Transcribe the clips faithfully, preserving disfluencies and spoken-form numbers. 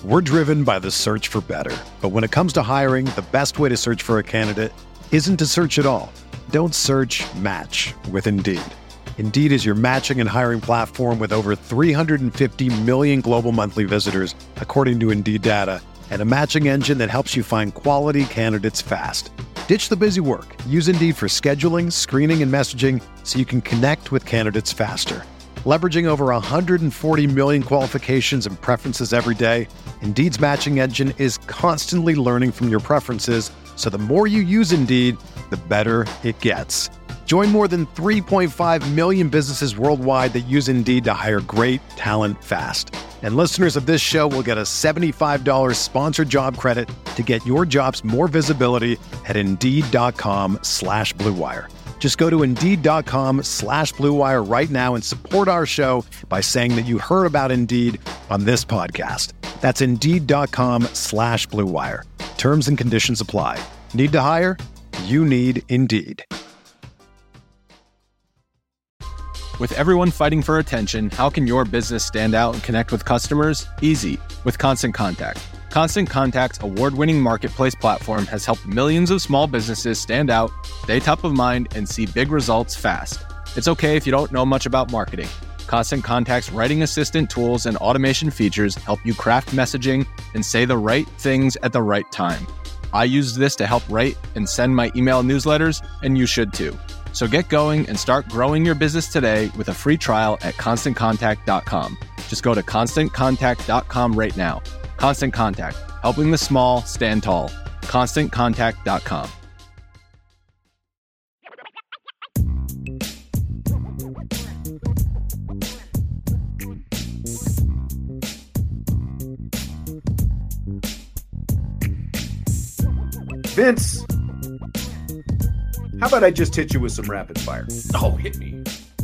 We're driven by the search for better. But when it comes to hiring, the best way to search for a candidate isn't to search at all. Don't search, match with Indeed. Indeed is your matching and hiring platform with over three hundred fifty million global monthly visitors, according to Indeed data, and a matching engine that helps you find quality candidates fast. Ditch the busy work. Use Indeed for scheduling, screening, and messaging so you can connect with candidates faster. Leveraging over one hundred forty million qualifications and preferences every day, Indeed's matching engine is constantly learning from your preferences, so the more you use Indeed, the better it gets. Join more than three point five million businesses worldwide that use Indeed to hire great talent fast. And listeners of this show will get a seventy-five dollars sponsored job credit to get your jobs more visibility at Indeed.com slash Blue Wire. Just go to Indeed.com slash Blue Wire right now and support our show by saying that you heard about Indeed on this podcast. That's Indeed.com slash Blue Wire. Terms and conditions apply. Need to hire? You need Indeed. With everyone fighting for attention, how can your business stand out and connect with customers? Easy, with Constant Contact. Constant Contact's award-winning marketplace platform has helped millions of small businesses stand out, stay top of mind, and see big results fast. It's okay if you don't know much about marketing. Constant Contact's writing assistant tools and automation features help you craft messaging and say the right things at the right time. I use this to help write and send my email newsletters, and you should too. So get going and start growing your business today with a free trial at constant contact dot com. Just go to constant contact dot com right now. Constant Contact, helping the small stand tall. constant contact dot com. Vince, how about I just hit you with some rapid fire? Oh, hit me.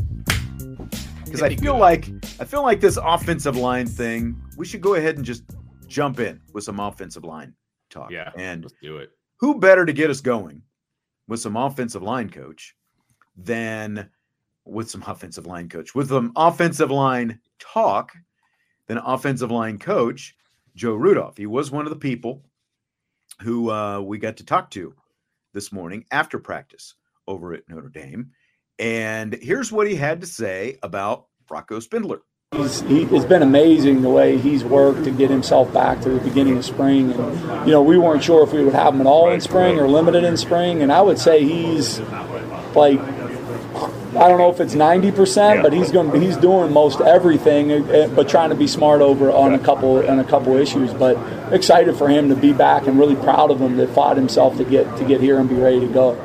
Because I feel like I feel like this offensive line thing, we should go ahead and just jump in with some offensive line talk. Yeah, and let's do it. Who better to get us going with some offensive line coach than with some offensive line coach, with some offensive line talk than offensive line coach Joe Rudolph. He was one of the people who uh, we got to talk to this morning after practice over at Notre Dame. And here's what he had to say about Rocco Spindler. He's, he, it's been amazing the way he's worked to get himself back to the beginning of spring. And, you know, we weren't sure if we would have him at all in spring or limited in spring. And I would say he's like, I don't know if it's ninety percent, but he's going to he's doing most everything, but trying to be smart over on a couple on a couple issues. But excited for him to be back and really proud of him that fought himself to get to get here and be ready to go.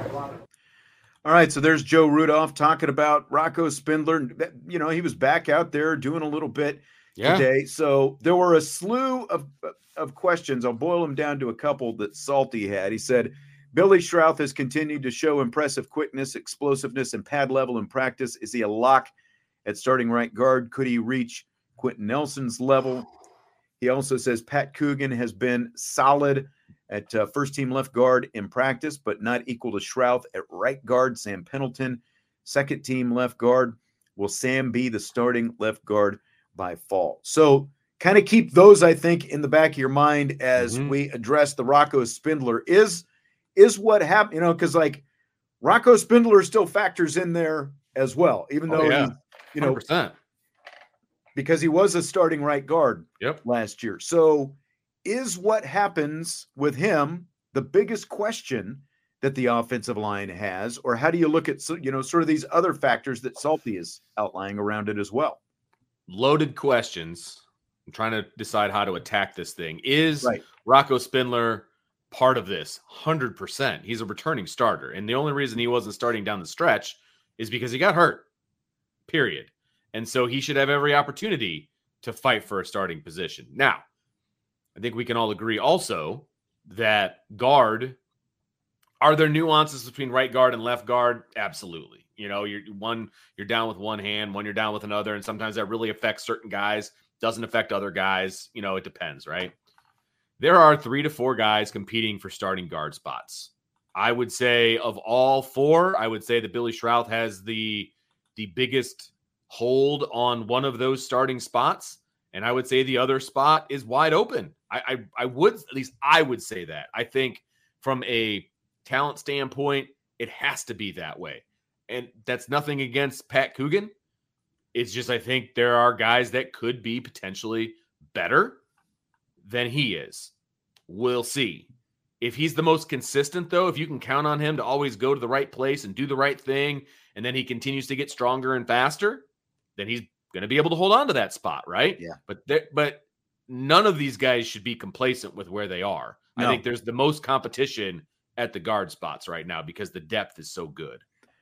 All right, so there's Joe Rudolph talking about Rocco Spindler. You know, he was back out there doing a little bit yeah. today. So there were a slew of of questions. I'll boil them down to a couple that Salty had. He said, Billy Schrauth has continued to show impressive quickness, explosiveness, and pad level in practice. Is he a lock at starting right guard? Could he reach Quentin Nelson's level? He also says Pat Coogan has been solid at uh, first-team left guard in practice, but not equal to Schrauth at right guard. Sam Pendleton, second-team left guard. Will Sam be the starting left guard by fall? So kind of keep those, I think, in the back of your mind as mm-hmm. we address the Rocco Spindler. Is is what happened, you know, because, like, Rocco Spindler still factors in there as well, even though, oh, yeah. he, you know, one hundred percent. Because he was a starting right guard yep. last year. So is what happens with him the biggest question that the offensive line has, or how do you look at, you know, sort of these other factors that Salty is outlining around it as well? Loaded questions. I'm trying to decide how to attack this thing. Is right. Rocco Spindler part of this? one hundred percent. He's a returning starter. And the only reason he wasn't starting down the stretch is because he got hurt, period. And so he should have every opportunity to fight for a starting position. Now, I think we can all agree also that guard, are there nuances between right guard and left guard? Absolutely. You know, you're one, you're down with one hand, one you're down with another. And sometimes that really affects certain guys, doesn't affect other guys. You know, it depends, right? There are three to four guys competing for starting guard spots. I would say of all four, I would say that Billy Schrauth has the, the biggest hold on one of those starting spots. And I would say the other spot is wide open. I, I, I would, at least I would say that. I think from a talent standpoint, it has to be that way. And that's nothing against Pat Coogan. It's just, I think there are guys that could be potentially better than he is. We'll see. If he's the most consistent, though, if you can count on him to always go to the right place and do the right thing, and then he continues to get stronger and faster, then he's going to be able to hold on to that spot, right? Yeah. But there, but none of these guys should be complacent with where they are. No. I think there's the most competition at the guard spots right now because the depth is so good.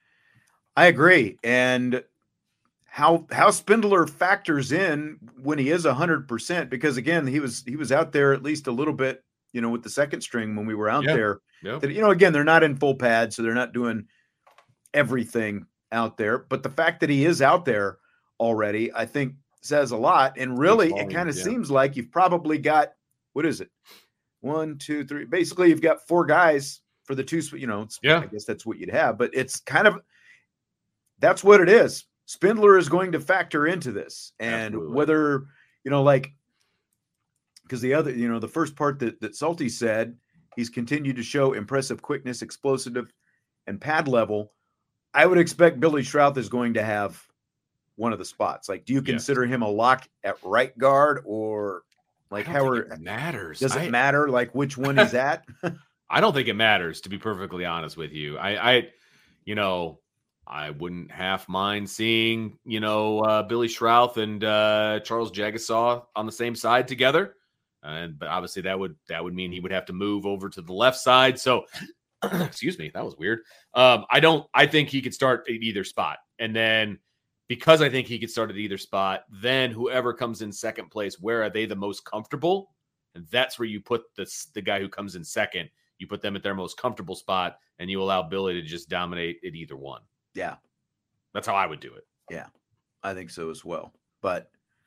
I agree. And how how Spindler factors in when he is one hundred percent, because, again, he was he was out there at least a little bit, you know, with the second string when we were out yeah. there. Yeah. That, you know, again, they're not in full pad, so they're not doing everything out there. But the fact that he is out there already, I think, says a lot. And really, volume, it kind of yeah. seems like you've probably got, what is it? One, two, three. Basically, you've got four guys for the two, you know, yeah. I guess that's what you'd have. But it's kind of, that's what it is. Spindler is going to factor into this. And Absolutely. Whether, you know, like, because the other, you know, the first part that, that Salty said, he's continued to show impressive quickness, explosive, and pad level. I would expect Billy Schrauth is going to have one of the spots. Like, do you consider yes. him a lock at right guard, or like how are, it matters? Does it I, matter like which one he's at? I don't think it matters, to be perfectly honest with you. I, I you know, I wouldn't half mind seeing, you know, uh, Billy Schrauth and uh, Charles Jagasaw on the same side together. And but obviously that would that would mean he would have to move over to the left side. So, excuse me, that was weird. Um, I don't. I think he could start at either spot, and then because I think he could start at either spot, then whoever comes in second place, where are they the most comfortable? And that's where you put the the guy who comes in second. You put them at their most comfortable spot, and you allow Billy to just dominate at either one. Yeah, that's how I would do it. Yeah, I think so as well. But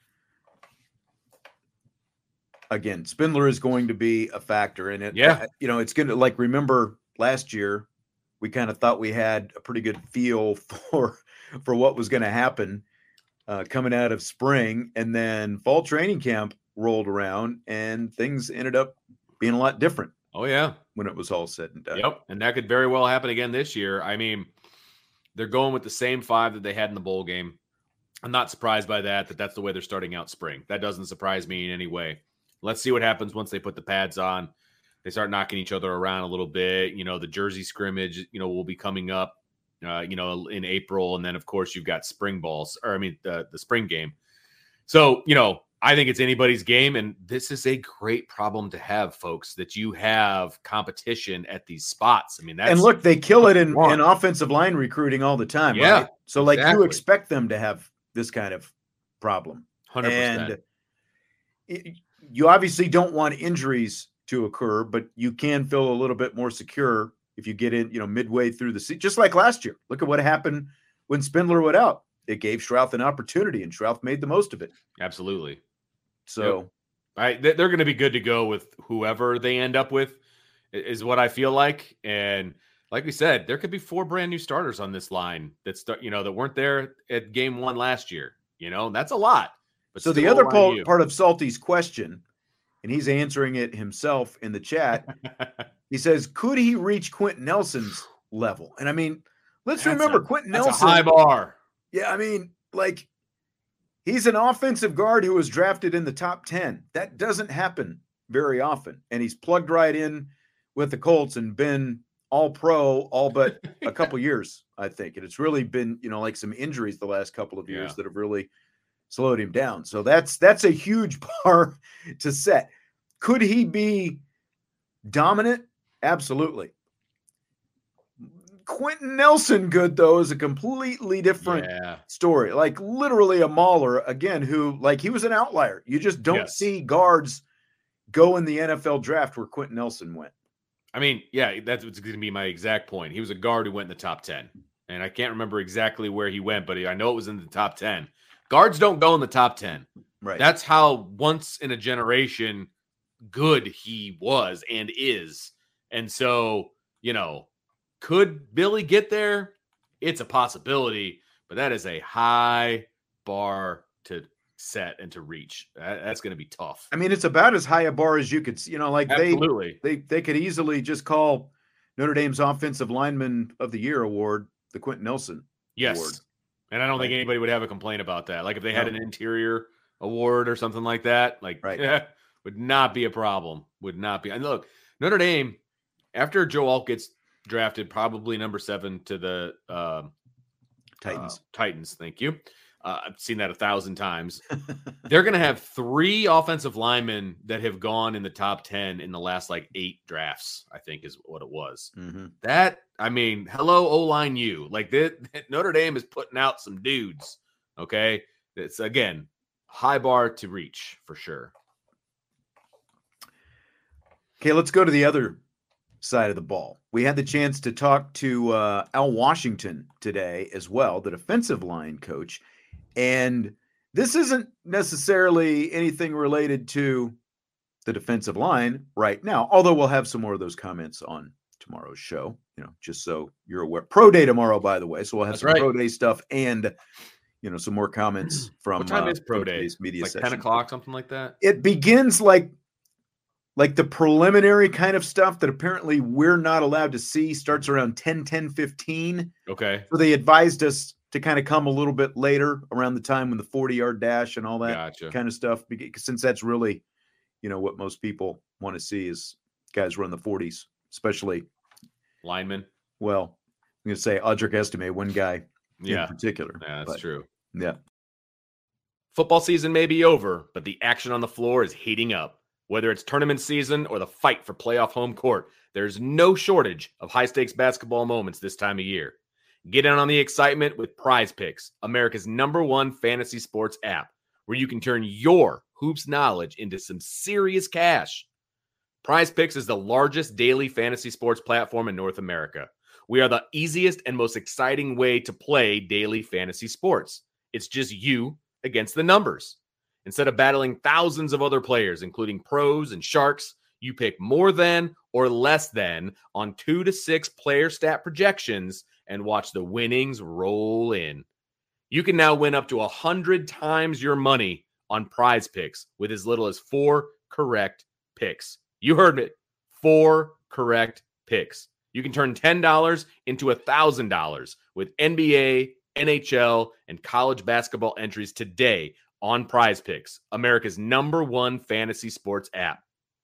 again, Spindler is going to be a factor in it. Yeah. You know, it's going to, like, remember last year, we kind of thought we had a pretty good feel for, for what was going to happen uh, coming out of spring. And then fall training camp rolled around and things ended up being a lot different. Oh, yeah. When it was all said and done. Yep. And that could very well happen again this year. I mean, they're going with the same five that they had in the bowl game. I'm not surprised by that, that that's the way they're starting out spring. That doesn't surprise me in any way. Let's see what happens once they put the pads on. They start knocking each other around a little bit. You know, the Jersey scrimmage, you know, will be coming up, uh, you know, in April. And then, of course, you've got spring balls, or I mean, the, the spring game. So, you know, I think it's anybody's game. And this is a great problem to have, folks, that you have competition at these spots. I mean, that's. And look, they kill it in, in offensive line recruiting all the time. Yeah. Right? So, like, exactly. you expect them to have this kind of problem. one hundred percent. And it, you obviously don't want injuries to occur, but you can feel a little bit more secure if you get in, you know, midway through the season, just like last year. Look at what happened when Spindler went out. It gave Schrauth an opportunity, and Schrauth made the most of it. Absolutely. So, yep. I, they're going to be good to go with whoever they end up with, is what I feel like. And like we said, there could be four brand new starters on this line that start, you know, that weren't there at game one last year. You know, that's a lot. But so the other part, part of Salty's question, and he's answering it himself in the chat, he says, could he reach Quentin Nelson's level? And I mean, let's that's remember a, Quentin that's Nelson. A high bar. Yeah, I mean, like, he's an offensive guard who was drafted in the top ten. That doesn't happen very often. And he's plugged right in with the Colts and been all pro all but a couple years, I think. And it's really been, you know, like some injuries the last couple of years yeah. that have really slowed him down. So that's that's a huge bar to set. Could he be dominant? Absolutely. Quentin Nelson good, though, is a completely different yeah. story. Like, literally a mauler, again, who, like, he was an outlier. You just don't yes. see guards go in the N F L draft where Quentin Nelson went. I mean, yeah, that's what's going to be my exact point. He was a guard who went in the top ten. And I can't remember exactly where he went, but I know it was in the top ten. Guards don't go in the top ten. Right. That's how once in a generation good he was and is. And so, you know, could Billy get there? It's a possibility, but that is a high bar to set and to reach. That, that's going to be tough. I mean, it's about as high a bar as you could, you know, like Absolutely. they, they, they could easily just call Notre Dame's Offensive Lineman of the Year award the Quentin Nelson yes. award. And I don't right. think anybody would have a complaint about that. Like if they no. had an interior award or something like that, like right. yeah, would not be a problem. Would not be. And look, Notre Dame, after Joe Alt gets drafted, probably number seven to the uh, Titans. Uh, Titans, thank you. Uh, I've seen that a thousand times. They're going to have three offensive linemen that have gone in the top ten in the last like eight drafts, I think is what it was. Mm-hmm. That, I mean, hello, O-line U. Like that, Notre Dame is putting out some dudes, okay? It's, again, high bar to reach for sure. Okay, let's go to the other side of the ball. We had the chance to talk to uh, Al Washington today as well, the defensive line coach. And this isn't necessarily anything related to the defensive line right now, although we'll have some more of those comments on tomorrow's show, you know, just so you're aware. Pro day tomorrow, by the way. So we'll have That's some right. pro day stuff and, you know, some more comments from what time uh, is pro day? Media like session. ten o'clock, something like that. It begins like like the preliminary kind of stuff that apparently we're not allowed to see starts around ten, ten fifteen. Okay. So they advised us to kind of come a little bit later around the time when the forty yard dash and all that gotcha. kind of stuff, because since that's really, you know, what most people want to see is guys run the forties, especially linemen. Well, I'm going to say Audric Estime, one guy yeah. in particular. Yeah, that's but, true. Yeah. Football season may be over, but the action on the floor is heating up. Whether it's tournament season or the fight for playoff home court, there's no shortage of high-stakes basketball moments this time of year. Get in on the excitement with Prize Picks, America's number one fantasy sports app, where you can turn your hoops knowledge into some serious cash. Prize Picks is the largest daily fantasy sports platform in North America. We are the easiest and most exciting way to play daily fantasy sports. It's just you against the numbers. Instead of battling thousands of other players, including pros and sharks, you pick more than or less than on two to six player stat projections and watch the winnings roll in. You can now win up to one hundred times your money on Prize Picks with as little as four correct picks. You heard it. Four correct picks. You can turn ten dollars into one thousand dollars with N B A, N H L, and college basketball entries today on Prize Picks, America's number one fantasy sports app.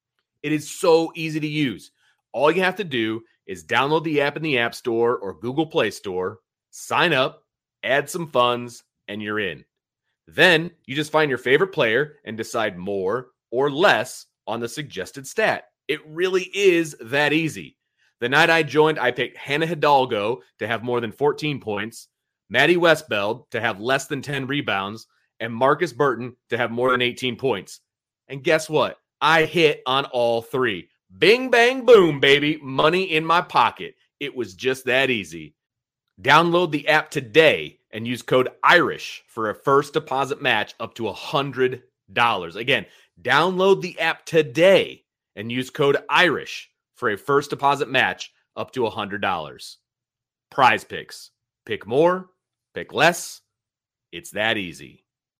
It is so easy to use. All you have to do is download the app in the App Store or Google Play Store, sign up, add some funds, and you're in. Then you just find your favorite player and decide more or less on the suggested stat. It really is that easy. The night I joined, I picked Hannah Hidalgo to have more than fourteen points, Maddie Westbeld to have less than ten rebounds, and Marcus Burton to have more than eighteen points. And guess what? I hit on all three. Bing, bang, boom, baby. Money in my pocket. It was just that easy. Download the app today and use code IRISH for a first deposit match up to one hundred dollars. Again, download the app today and use code IRISH for a first deposit match up to one hundred dollars. Prize Picks. Pick more, pick less. It's that easy.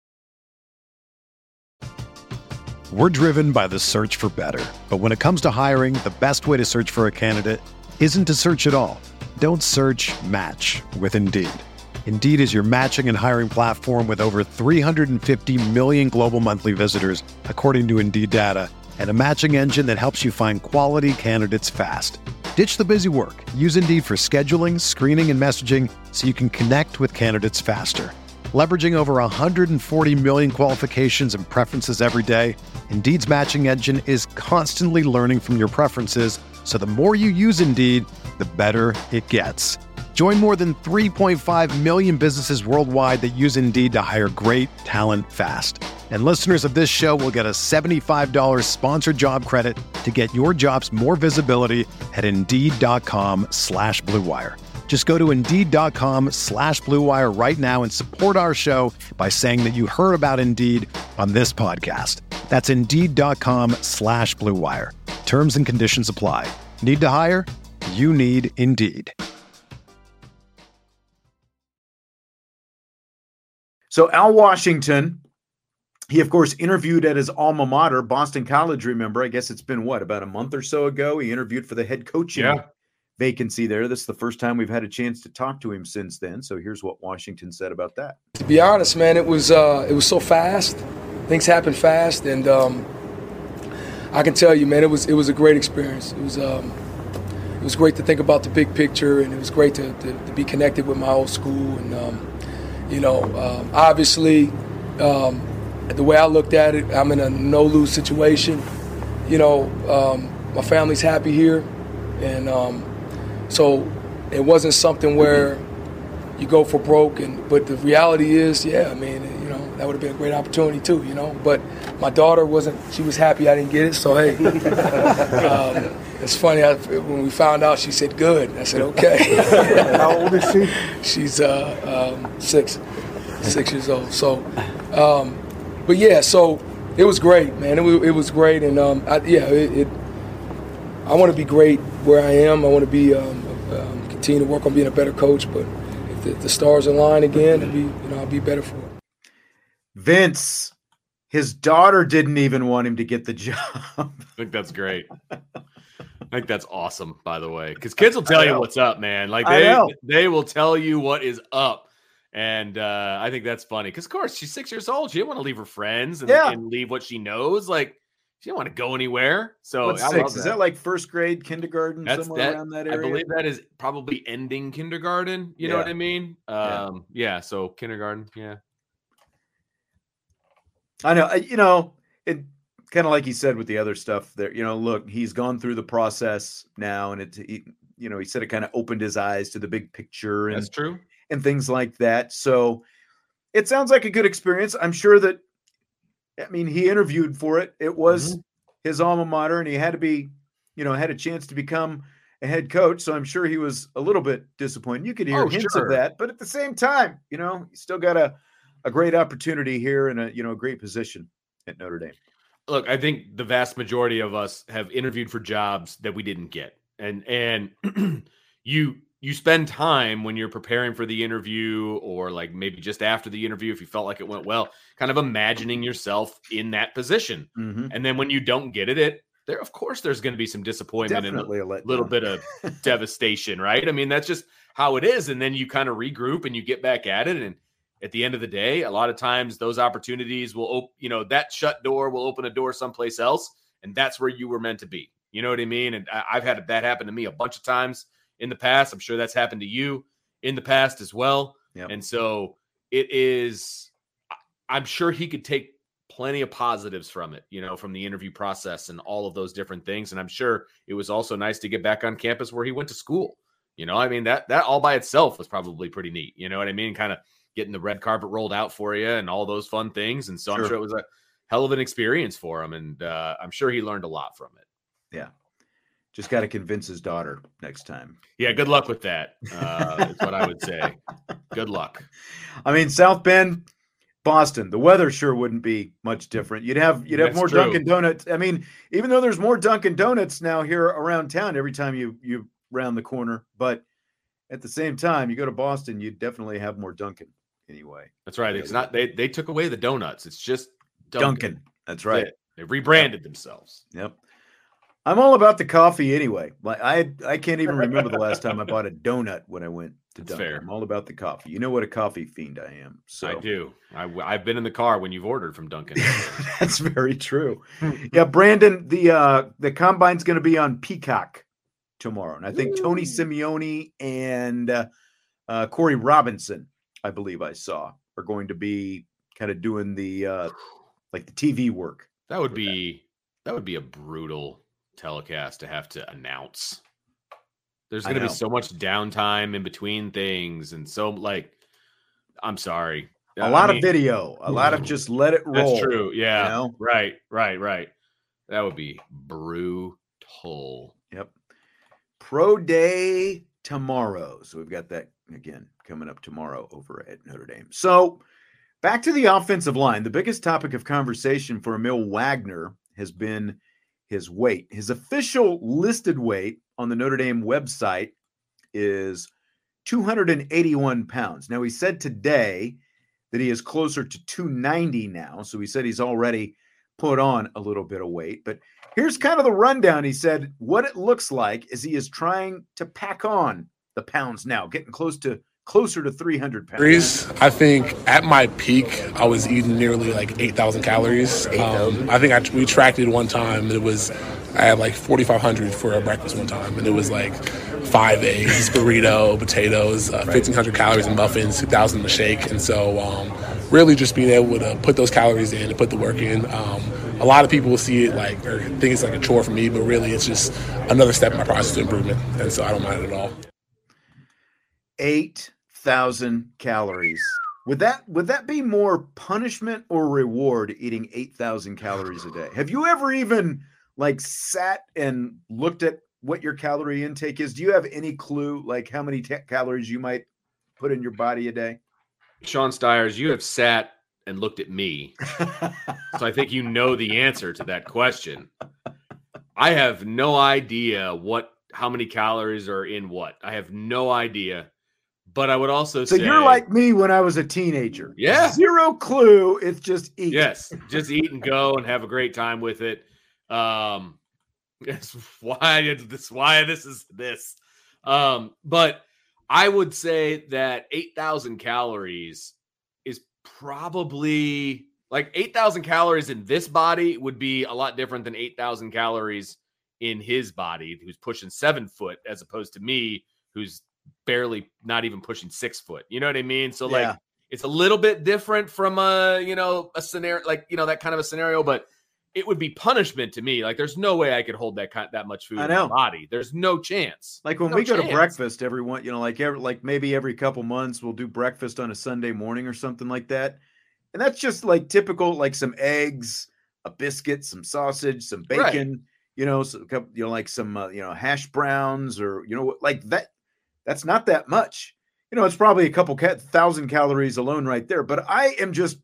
We're driven by the search for better. But when it comes to hiring, the best way to search for a candidate isn't to search at all. Don't search, match with Indeed. Indeed is your matching and hiring platform with over three hundred fifty million global monthly visitors, according to Indeed data, and a matching engine that helps you find quality candidates fast. Ditch the busy work. Use Indeed for scheduling, screening, and messaging so you can connect with candidates faster. Leveraging over one hundred forty million qualifications and preferences every day, Indeed's matching engine is constantly learning from your preferences, so the more you use Indeed, the better it gets. Join more than three point five million businesses worldwide that use Indeed to hire great talent fast. And listeners of this show will get a seventy-five dollars sponsored job credit to get your jobs more visibility at Indeed.com slash Blue Wire. Just go to Indeed.com slash Blue Wire right now and support our show by saying that you heard about Indeed on this podcast. That's Indeed.com slash Blue Wire. Terms and conditions apply. Need to hire? You need Indeed. So Al Washington he, of course, interviewed at his alma mater, Boston College. Remember, I guess it's been, what, about a month or so ago? He interviewed for the head coaching yeah. vacancy there. This is the first time we've had a chance to talk to him since then. So here's what Washington said about that. To be honest, man, it was uh, it was so fast. Things happen fast, and um, I can tell you, man, it was it was a great experience. It was um, it was great to think about the big picture, and it was great to, to, to be connected with my old school. And um, you know, um, obviously, um, the way I looked at it, I'm in a no-lose situation. You know, um, my family's happy here, and um, so it wasn't something where you go for broke. And but the reality is, yeah, I mean, you know, that would have been a great opportunity too, you know. But my daughter wasn't; she was happy I didn't get it. So hey, um, it's funny. I, when we found out, she said, "Good." I said, "Okay." How old is she? She's uh, um, six, six years old. So, um, but yeah, so it was great, man. It was it was great, and um, I, yeah, it, it. I want to be great where I am. I want to be um, um, continue to work on being a better coach, but. If the stars align again, it'll be, you know, I'll be better for it. Vince, his daughter didn't even want him to get the job. I think that's great. I think that's awesome, by the way, because kids will tell you what's up, man. Like they they will tell you what is up, and uh, I think that's funny. Because of course she's six years old, she didn't want to leave her friends and, yeah. and leave what she knows. Like she didn't want to go anywhere. So What's I six? love that. Is that like first grade, kindergarten, That's somewhere that, around that area? I believe that is probably ending kindergarten. You yeah. know what I mean? Um, yeah. yeah. So kindergarten. Yeah. I know. You know, it kind of like he said with the other stuff there. You know, look, he's gone through the process now, and it. He, you know, he said it kind of opened his eyes to the big picture. And, That's true. And things like that. So it sounds like a good experience. I'm sure that. I mean, he interviewed for it. It was mm-hmm. his alma mater, and he had to be, you know, had a chance to become a head coach. So I'm sure he was a little bit disappointed. You could hear oh, hints sure. of that, but at the same time, you know, you still got a, a great opportunity here and a, you know, a great position at Notre Dame. Look, I think the vast majority of us have interviewed for jobs that we didn't get. And, and you, you spend time when you're preparing for the interview or like maybe just after the interview, if you felt like it went well, kind of imagining yourself in that position. Mm-hmm. And then when you don't get it, it there, of course, there's going to be some disappointment Definitely and a, a little bit of devastation, right? I mean, that's just how it is. And then you kind of regroup and you get back at it. And at the end of the day, a lot of times those opportunities will open, you know, that shut door will open a door someplace else. And that's where you were meant to be. You know what I mean? And I, I've had that happen to me a bunch of times in the past. I'm sure that's happened to you in the past as well. Yep. And so it is, I'm sure he could take plenty of positives from it, you know, from the interview process and all of those different things. And I'm sure it was also nice to get back on campus where he went to school. You know, I mean, that, that all by itself was probably pretty neat. You know what I mean? Kind of getting the red carpet rolled out for you and all those fun things. And so sure. I'm sure it was a hell of an experience for him. And uh, I'm sure he learned a lot from it. Yeah. Just got to convince his daughter next time. Yeah, good luck with that. Uh, is what I would say. Good luck. I mean, South Bend, Boston, the weather sure wouldn't be much different. You'd have you'd have That's more true. Dunkin' Donuts. I mean, even though there's more Dunkin' Donuts now here around town every time you you round the corner, but at the same time, you go to Boston, you definitely have more Dunkin' anyway. That's right. It's not they they took away the donuts. It's just Dunkin'. Dunkin'. That's right. They, they rebranded yep. themselves. Yep. I'm all about the coffee anyway. Like I, I can't even remember the last time I bought a donut when I went to That's Dunkin'. fair. I'm all about the coffee. You know what a coffee fiend I am. So I do. I, I've been in the car when you've ordered from Dunkin'. That's very true. Yeah, Brandon, the uh, the combine's going to be on Peacock tomorrow, and I think Ooh. Tony Simeone and uh, uh, Corey Robinson, I believe I saw, are going to be kind of doing the uh, like the T V work. That would be that. that would be a brutal telecast to have to announce. There's going to be so much downtime in between things, and so like, I'm sorry, a lot I mean, of video, a lot of just let it roll. That's true. Yeah. You know? Right. Right. Right. That would be brutal. Yep. Pro Day tomorrow. So we've got that again coming up tomorrow over at Notre Dame. So back to the offensive line. The biggest topic of conversation for Emil Wagner has been his weight. His official listed weight on the Notre Dame website is two hundred eighty-one pounds. Now, he said today that he is closer to two ninety now. So he said he's already put on a little bit of weight. But here's kind of the rundown. He said what it looks like is he is trying to pack on the pounds now, getting close to closer to three hundred pounds. I think at my peak, I was eating nearly like eight thousand calories. eight thousand? Um, I think I, we tracked it one time. It was, I had like forty-five hundred for a breakfast one time. And it was like five eggs, burrito, potatoes, uh, fifteen hundred calories in muffins, two thousand in the shake. And so um, really just being able to put those calories in and put the work in. Um, a lot of people will see it like, or think it's like a chore for me, but really it's just another step in my process of improvement. And so I don't mind it at all. eight thousand calories. Would that would that be more punishment or reward, eating eight thousand calories a day? Have you ever even like sat and looked at what your calorie intake is? Do you have any clue like how many t- calories you might put in your body a day? Sean Stiers, you have sat and looked at me. So I think you know the answer to that question. I have no idea what how many calories are in what. I have no idea. But I would also so say... So you're like me when I was a teenager. Yeah. Zero clue. It's just eat. Yes. Just eat and go and have a great time with it. Um, that's why this, why this is this. Um, but I would say that eight thousand calories is probably... Like eight thousand calories in this body would be a lot different than eight thousand calories in his body, who's pushing seven foot, as opposed to me, who's barely not even pushing six foot. You know what I mean? So like, yeah. It's a little bit different from a, you know, a scenario, like, you know, that kind of a scenario, but it would be punishment to me. Like there's no way I could hold that kind, that much food in my body. There's no chance. Like when no we chance. go to breakfast, everyone, you know, like every, like maybe every couple months we'll do breakfast on a Sunday morning or something like that. And that's just like typical, like some eggs, a biscuit, some sausage, some bacon, right. you know, so, you know, like some, uh, you know, hash browns or, you know, like that. That's not that much. You know, it's probably a couple ca- thousand calories alone right there, but I am just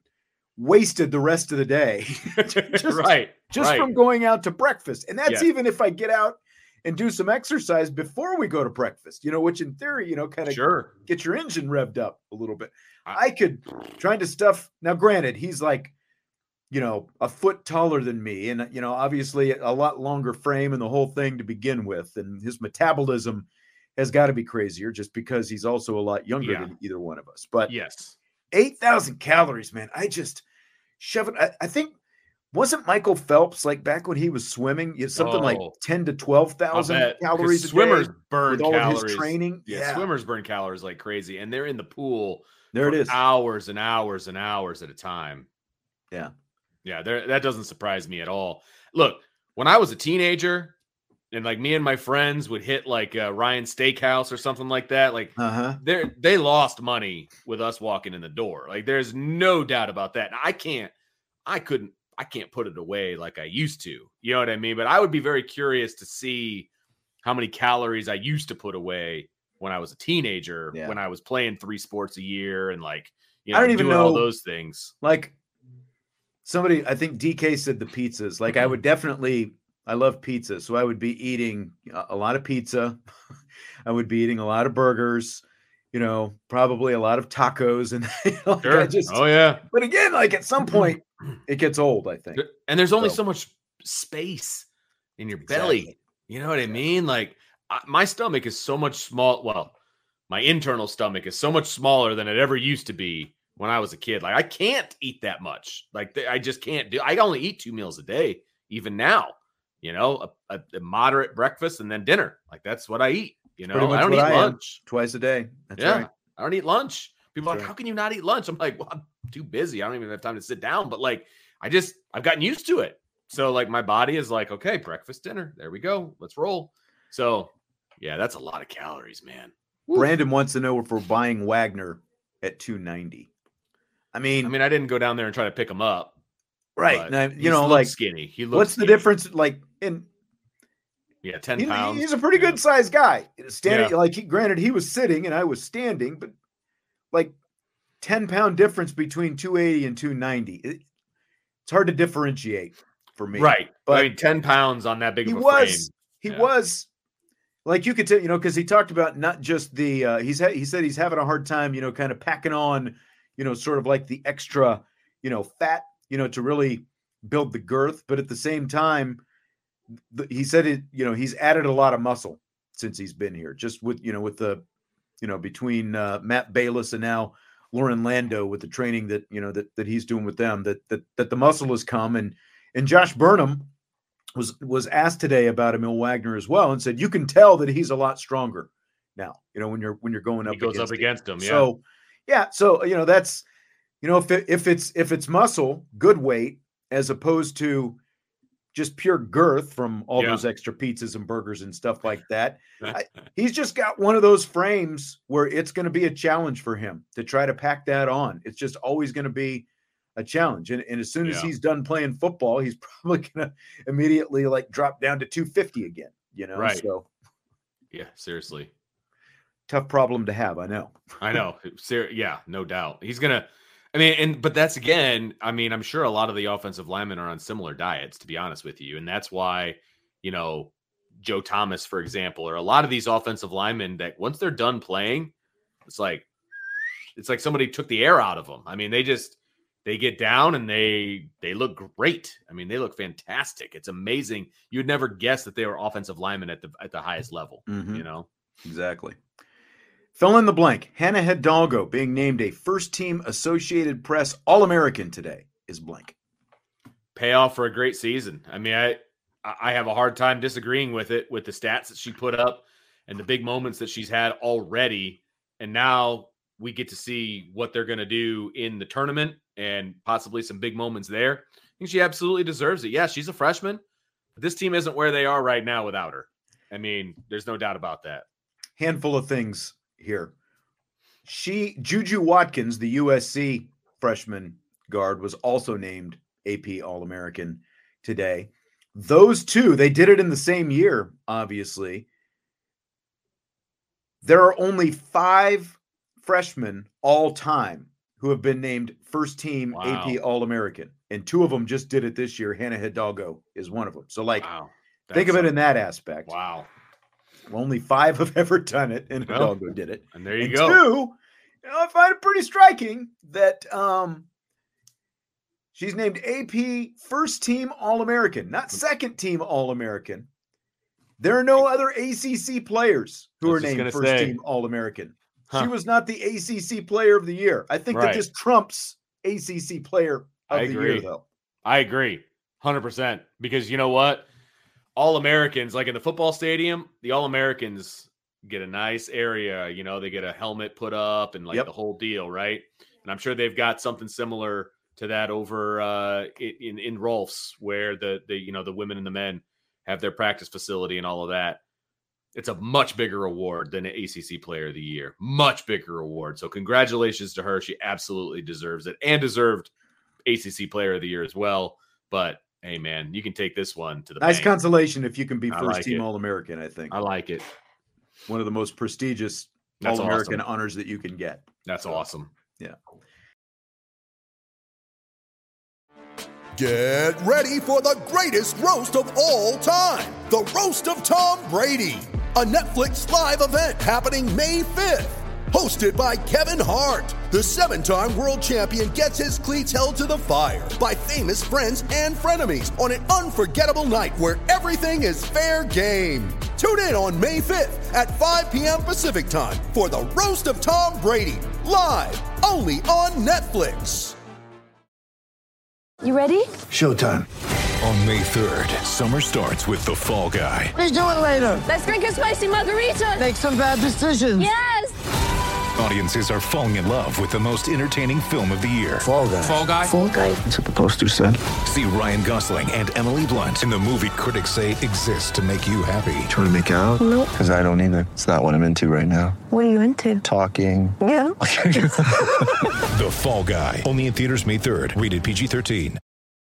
wasted the rest of the day. just, right. Just right. from going out to breakfast. And that's yeah. even if I get out and do some exercise before we go to breakfast, you know, which in theory, you know, kind of sure. get your engine revved up a little bit. I could trying to stuff. Now, granted, he's like, you know, a foot taller than me and, you know, obviously a lot longer frame and the whole thing to begin with. And his metabolism has got to be crazier just because he's also a lot younger yeah. than either one of us. But yes, eight thousand calories, man. I just shove it. I, I think, wasn't Michael Phelps like back when he was swimming, you know, something oh, like ten to twelve thousand calories a swimmers day burn with all calories. Of his training? Yeah, yeah, swimmers burn calories like crazy. And they're in the pool there it is hours and hours and hours at a time. Yeah. Yeah, there, that doesn't surprise me at all. Look, when I was a teenager, and like me and my friends would hit like uh, Ryan Steakhouse or something like that. Like uh-huh. they they lost money with us walking in the door. Like there's no doubt about that. And I can't, I couldn't, I can't put it away like I used to. You know what I mean? But I would be very curious to see how many calories I used to put away when I was a teenager, yeah. when I was playing three sports a year and like, you know, I don't even doing know all those things. Like somebody, I think D K said the pizzas. Like I would definitely. I love pizza, so I would be eating a lot of pizza. I would be eating a lot of burgers, you know, probably a lot of tacos. And you know, sure. I just, oh, yeah. But again, like at some point, it gets old, I think. And there's only so, so much space in your belly. Exactly. You know what I mean? Like I, my stomach is so much small. Well, my internal stomach is so much smaller than it ever used to be when I was a kid. Like I can't eat that much. Like I just can't do. I only eat two meals a day, even now. You know, a, a, a moderate breakfast and then dinner. Like that's what I eat. You know, I don't eat I lunch twice a day. That's yeah, right. I don't eat lunch. People that's are like, right. how can you not eat lunch? I'm like, well, I'm too busy. I don't even have time to sit down. But like, I just, I've gotten used to it. So like my body is like, okay, breakfast, dinner. There we go. Let's roll. So yeah, that's a lot of calories, man. Woo. Brandon wants to know if we're buying Wagner at two ninety. I mean, I mean, I didn't go down there and try to pick him up. Right. Now, you know, like skinny. He looks what's skinny. the difference? Like in, Yeah, ten he, pounds. He's a pretty good sized guy. Standing, yeah. like he, granted, he was sitting and I was standing, but like ten pound difference between two eighty and two ninety. It, it's hard to differentiate for me. Right. But I mean, ten pounds on that big he of a was, frame. he yeah. was like, you could tell, you know, cause he talked about not just the, uh, he's, ha- he said he's having a hard time, you know, kind of packing on, you know, sort of like the extra, you know, fat, you know, to really build the girth. But at the same time, the, he said it, you know, he's added a lot of muscle since he's been here, just with, you know, with the, you know, between uh, Matt Bayless and now Lauren Lando with the training that, you know, that, that he's doing with them, that, that, that the muscle has come. And, and Josh Burnham was, was asked today about Emil Wagner as well, and said, you can tell that he's a lot stronger now, you know, when you're, when you're going up, he goes against up against him. him. Yeah. So, yeah. So, you know, that's, you know, if it, if it's, if it's muscle, good weight, as opposed to just pure girth from all yeah. those extra pizzas and burgers and stuff like that. I, he's just got one of those frames where it's going to be a challenge for him to try to pack that on. It's just always going to be a challenge. And, and as soon as yeah. he's done playing football, he's probably going to immediately like drop down to two fifty again, you know? Right. So yeah, seriously. Tough problem to have. I know. I know. Ser- yeah, no doubt. He's going to, I mean, and but that's again, I mean, I'm sure a lot of the offensive linemen are on similar diets, to be honest with you. And that's why, you know, Joe Thomas, for example, or a lot of these offensive linemen that once they're done playing, it's like, it's like somebody took the air out of them. I mean, they just, they get down and they, they look great. I mean, they look fantastic. It's amazing. You'd never guess that they were offensive linemen at the, at the highest level, mm-hmm. you know? Exactly. Fill in the blank. Hannah Hidalgo being named a first-team Associated Press All-American today is blank. Payoff for a great season. I mean, I I have a hard time disagreeing with it, with the stats that she put up and the big moments that she's had already. And now we get to see what they're going to do in the tournament and possibly some big moments there. I think she absolutely deserves it. Yeah, she's a freshman. But this team isn't where they are right now without her. I mean, there's no doubt about that. Handful of things here. She, Juju Watkins, the U S C freshman guard, was also named A P All-American today. Those two, they did it in the same year, obviously. There are only five freshmen all time who have been named first team wow. A P All-American, and two of them just did it this year. Hannah Hidalgo is one of them. So, like, wow. think of it in that aspect. Wow. Only five have ever done it, and well, Hidalgo did it. And there you and go. Two, you know, I find it pretty striking that um, she's named A P First Team All-American, not Second Team All-American. There are no other A C C players who are named First say. Team All-American. Huh. She was not the A C C Player of the Year. I think right. that this trumps A C C Player of I the agree. Year, though. I agree, one hundred percent. Because you know what? All-Americans, like in the football stadium, the All-Americans get a nice area. You know, they get a helmet put up and like yep. the whole deal, right? And I'm sure they've got something similar to that over uh, in in Rolfs, where the the you know the women and the men have their practice facility and all of that. It's a much bigger award than an A C C Player of the Year. Much bigger award. So congratulations to her. She absolutely deserves it, and deserved A C C Player of the Year as well. But hey, man, you can take this one to the nice bank. Consolation if you can be I first like team it. All-American, I think. I like it. One of the most prestigious That's All-American awesome. honors that you can get. That's so, awesome. Yeah. Get ready for the greatest roast of all time. The Roast of Tom Brady. A Netflix live event happening May fifth. Hosted by Kevin Hart, the seven-time world champion gets his cleats held to the fire by famous friends and frenemies on an unforgettable night where everything is fair game. Tune in on May fifth at five p.m. Pacific time for the Roast of Tom Brady, live only on Netflix. You ready? Showtime. On May third, summer starts with The Fall Guy. Let's do it later. Let's drink a spicy margarita. Make some bad decisions. Yes. Audiences are falling in love with the most entertaining film of the year. Fall Guy. Fall Guy? Fall Guy. That's what the poster said. See Ryan Gosling and Emily Blunt in the movie critics say exists to make you happy. Trying to make it out? Nope. Because I don't either. It's not what I'm into right now. What are you into? Talking. Yeah. The Fall Guy. Only in theaters May third. Rated P G thirteen.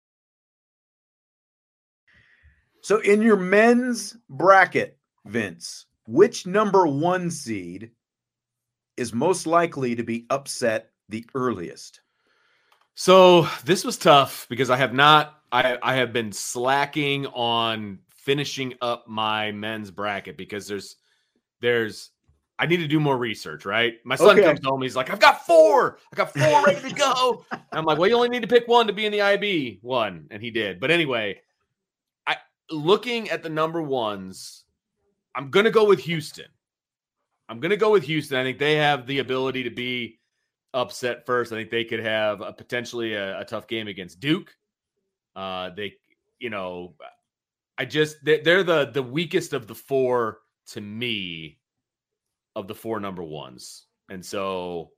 So in your men's bracket, Vince, which number one seed is most likely to be upset the earliest? So this was tough because I have not, I, I have been slacking on finishing up my men's bracket because there's, there's I need to do more research, right? My son Okay. comes home. He's like, I've got four. I got four ready to go. And I'm like, well, you only need to pick one to be in the I B one. And he did. But anyway, I looking at the number ones, I'm going to go with Houston. I'm going to go with Houston. I think they have the ability to be upset first. I think they could have a, potentially a, a tough game against Duke. Uh, they, you know, I just, they, they're the, the weakest of the four to me of the four number ones. And so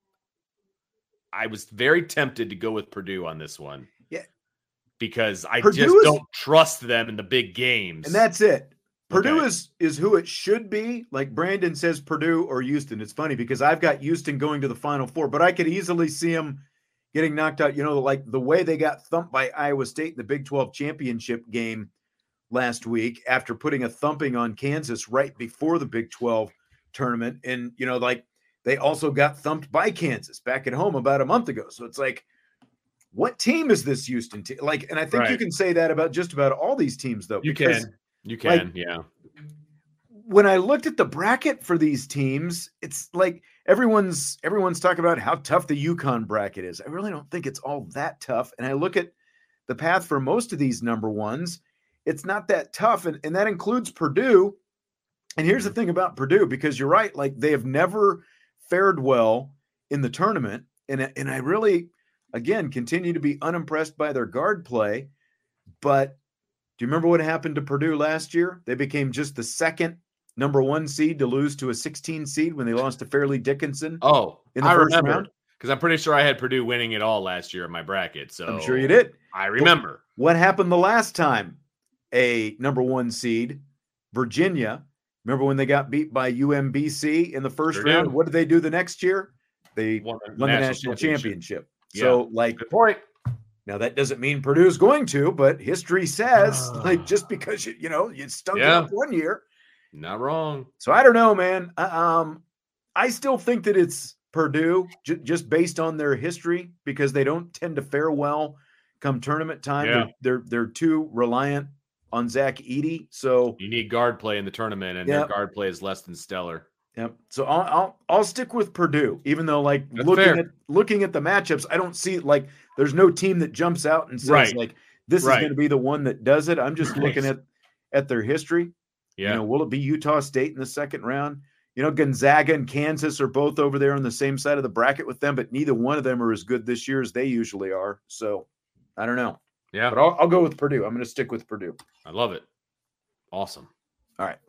I was very tempted to go with Purdue on this one. Yeah. Because I Purdue just is, don't trust them in the big games. And that's it. Purdue Okay. is is who it should be. Like Brandon says, Purdue or Houston. It's funny because I've got Houston going to the Final Four, but I could easily see them getting knocked out. You know, like the way they got thumped by Iowa State in the Big twelve championship game last week after putting a thumping on Kansas right before the Big twelve tournament. And, you know, like they also got thumped by Kansas back at home about a month ago. So it's like, what team is this Houston team? Like, and I think Right. you can say that about just about all these teams, though. You because, can. You can, like, yeah. When I looked at the bracket for these teams, it's like everyone's everyone's talking about how tough the UConn bracket is. I really don't think it's all that tough. And I look at the path for most of these number ones, it's not that tough. And, and that includes Purdue. And here's the thing about Purdue, because you're right, like they have never fared well in the tournament. And, and I really, again, continue to be unimpressed by their guard play. But do you remember what happened to Purdue last year? They became just the second number one seed to lose to a sixteen seed when they lost to Fairleigh Dickinson. Oh, in the I first remember. round. Because I'm pretty sure I had Purdue winning it all last year in my bracket. So I'm sure you did. I remember. What happened the last time a number one seed, Virginia, remember when they got beat by U M B C in the first Sure round? do. What did they do the next year? They Won won the the national national championship. championship. Yeah. So, like, Good point. now that doesn't mean Purdue's going to, but history says, like, just because you, you know, you stunk Yeah. it up one year. Not wrong. So I don't know, man. Uh, Um, I still think that it's Purdue j- just based on their history because they don't tend to fare well come tournament time. Yeah. They're, they're they're too reliant on Zach Edey. So You need guard play in the tournament, and Yep. their guard play is less than stellar. Yep. So I'll I'll I'll stick with Purdue, even though like That's looking fair. at looking at the matchups, I don't see like there's no team that jumps out and says Right. like this Right. is going to be the one that does it. I'm just Right. looking at at their history. Yeah. You know, will it be Utah State in the second round? You know, Gonzaga and Kansas are both over there on the same side of the bracket with them, but neither one of them are as good this year as they usually are. So I don't know. Yeah. But I'll, I'll go with Purdue. I'm going to stick with Purdue. I love it. Awesome. All right.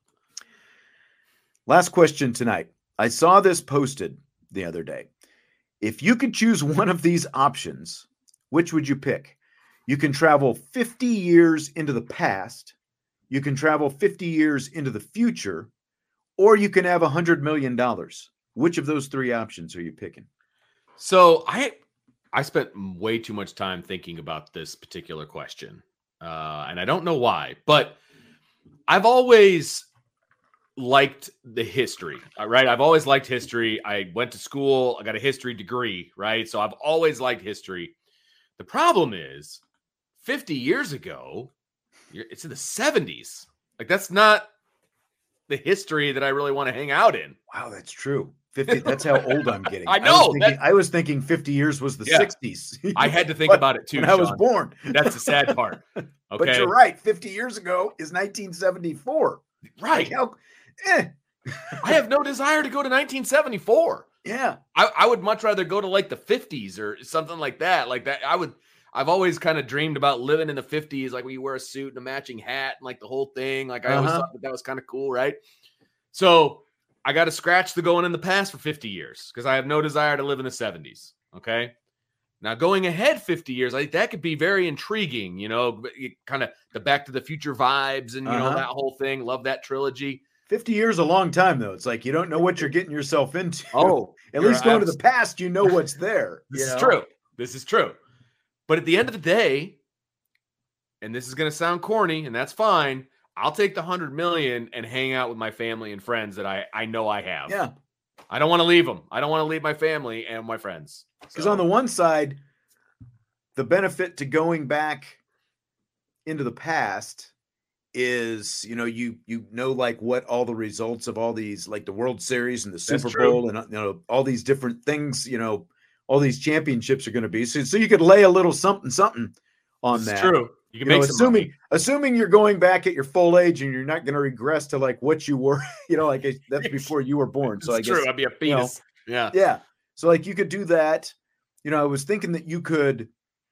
Last question tonight. I saw this posted the other day. If you could choose one of these options, which would you pick? You can travel fifty years into the past, you can travel fifty years into the future, or you can have one hundred million dollars. Which of those three options are you picking? So I I spent way too much time thinking about this particular question. Uh, and I don't know why, but I've always liked the history, uh, right? I've always liked history. I went to school, I got a history degree, right? So I've always liked history. The problem is fifty years ago, you're, it's in the seventies. Like that's not the history that I really want to hang out in. Wow, that's true. fifty, that's how old I'm getting. I was know, thinking, that- I was thinking fifty years was the Yeah. sixties. I had to think But about it too. when I was Sean. born. That's the sad part. Okay. But you're right. fifty years ago is nineteen seventy-four. Right. Like how, eh, I have no desire to go to nineteen seventy-four. yeah. I, I would much rather go to like the fifties or something like that. Like that, I would. I've always kind of dreamed about living in the fifties, like where you wear a suit and a matching hat and like the whole thing. Like I always Uh-huh. thought that, that was kind of cool, right? So I got to scratch the going in the past for fifty years because I have no desire to live in the seventies. Okay. Now going ahead fifty years, I think that could be very intriguing. You know, kind of the Back to the Future vibes and you know Uh-huh. that whole thing. Love that trilogy. fifty years a long time, though. It's like you don't know what you're getting yourself into. Oh, At you're least going to abs- the past, you know what's there. This you is know? true. This is true. But at the end of the day, and this is going to sound corny, and that's fine. I'll take the hundred million and hang out with my family and friends that I, I know I have. Yeah. I don't want to leave them. I don't want to leave my family and my friends. Because So, on the one side, the benefit to going back into the past is, you know, you you know, like what all the results of all these, like the World Series and the Super That's true. Bowl and, you know, all these different things, you know, all these championships are going to be. So, so you could lay a little something, something on That's that. true. You can You make know, some assuming money. assuming you're going back at your full age and you're not going to regress to like what you were, you know, like that's before you were born. So It's I guess true. I'd be a you know, fetus. yeah. yeah. So like you could do that. You know, I was thinking that you could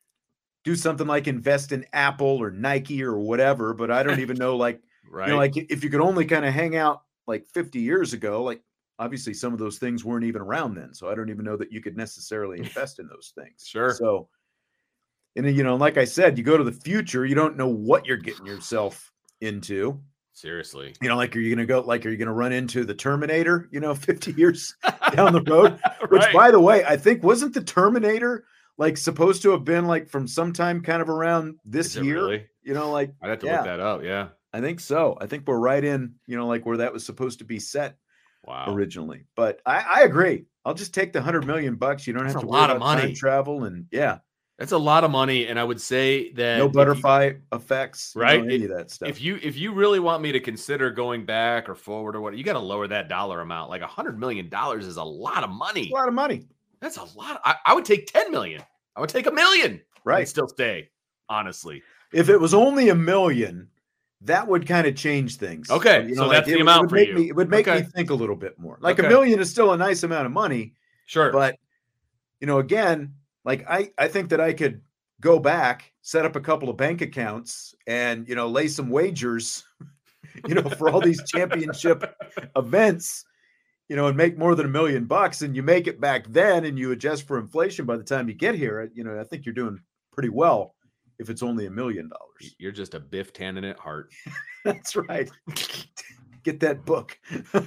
do something like invest in Apple or Nike or whatever, but I don't even know, like, Right. you know, like if you could only kind of hang out like fifty years ago, like obviously some of those things weren't even around then. So I don't even know that you could necessarily invest in those things. Sure. So, and you know, like I said, you go to the future, you don't know what you're getting yourself into. Seriously. You know, like, are you going to go, like, are you going to run into the Terminator, you know, fifty years down the road? Which, Right. by the way, I think wasn't the Terminator like supposed to have been like from sometime kind of around this Is it year? really? You know, like, I'd have to yeah, look that up. Yeah. I think so. I think we're right in, you know, like where that was supposed to be set Wow. originally. But I, I agree. I'll just take the hundred million bucks. You don't That's have a to worry lot of about time money. travel, and yeah, That's a lot of money. And I would say that no if you- butterfly effects, you know, right? any It- of that stuff. If you if you really want me to consider going back or forward or what, you got to lower that dollar amount. Like a hundred million dollars is a lot of money. a lot of money, That's a lot. I, I would take ten million. I would take a million. right? And still stay. Honestly. If it was only a million, that would kind of change things. Okay, so that's it the would- amount it would for make you. Me, it would make Okay. me think a little bit more. Like Okay. a million is still a nice amount of money, Sure. but you know, again, like I, I think that I could go back, set up a couple of bank accounts, and you know, lay some wagers, you know, for all these championship events, you know, and make more than a million bucks, and you make it back then, and you adjust for inflation by the time you get here. You know, I think you're doing pretty well if it's only a million dollars. You're just a Biff Tannen at heart. That's right. Get that book.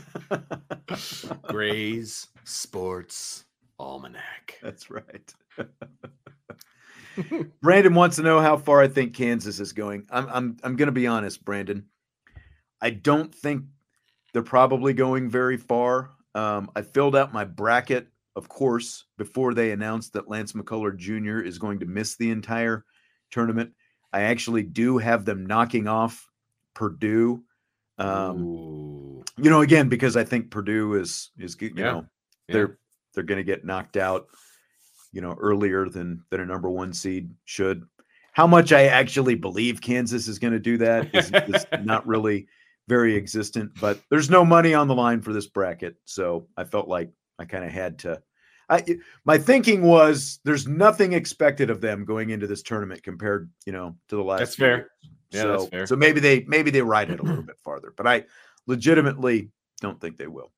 Gray's Sports Almanac. That's right. Brandon wants to know how far I think Kansas is going. I'm I'm I'm going to be honest, Brandon. I don't think they're probably going very far. Um, I filled out my bracket, of course, before they announced that Lance McCullers Junior is going to miss the entire tournament. I actually do have them knocking off Purdue. Um, Ooh. you know, again, because I think Purdue is is you Yeah. know Yeah. they're they're going to get knocked out, you know, earlier than than a number one seed should. How much I actually believe Kansas is going to do that is, is not really very existent, but there's no money on the line for this bracket, so I felt like I kind of had to. I my thinking was there's nothing expected of them going into this tournament compared, you know, to the last. That's few fair. years. Yeah, so, that's fair. So maybe they maybe they ride it a little bit farther, but I legitimately don't think they will.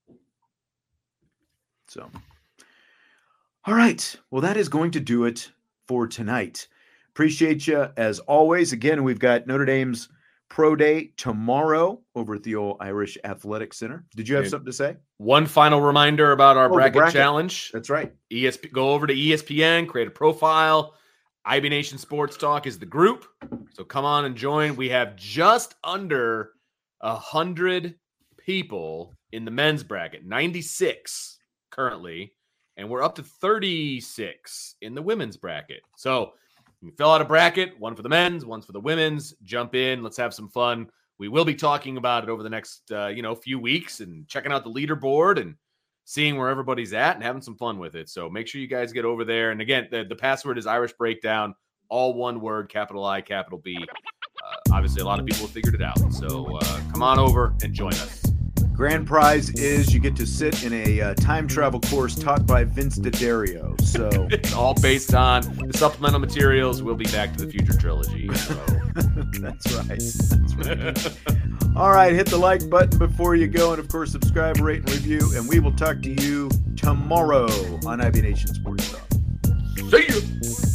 So, all right. Well, that is going to do it for tonight. Appreciate you as always. Again, we've got Notre Dame's Pro Day tomorrow over at the old Irish Athletic Center. Did you have Okay. something to say? One final reminder about our Oh, the bracket, bracket. challenge. That's right. E S P, go over to E S P N, create a profile. I B Nation Sports Talk is the group. So come on and join. We have just under a hundred people in the men's bracket, ninety-six currently, and we're up to thirty-six in the women's bracket. So you fill out a bracket, one for the men's, one's for the women's. Jump in. Let's have some fun. We will be talking about it over the next, uh, you know, few weeks and checking out the leaderboard and seeing where everybody's at and having some fun with it. So make sure you guys get over there. And again, the, the password is Irish Breakdown, all one word, capital I, capital B. Uh, obviously, a lot of people have figured it out. So uh, come on over and join us. Grand prize is you get to sit in a uh, time travel course taught by Vince D'Addario. So It's all based on the supplemental materials. We'll be Back to the Future trilogy. So. That's right. That's right. All right, hit the like button before you go, and of course, subscribe, rate, and review. And we will talk to you tomorrow on I B Nation Sports Talk. See you.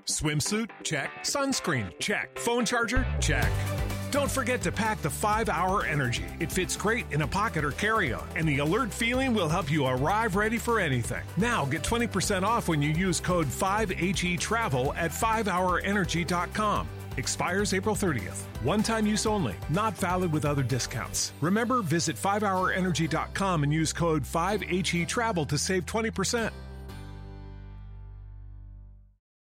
Swimsuit? Check. Sunscreen? Check. Phone charger? Check. Don't forget to pack the five hour Energy. It fits great in a pocket or carry-on, and the alert feeling will help you arrive ready for anything. Now get twenty percent off when you use code five H E travel at five hour energy dot com. Expires April thirtieth. One-time use only. Not valid with other discounts. Remember, visit five hour energy dot com and use code five H E travel to save twenty percent.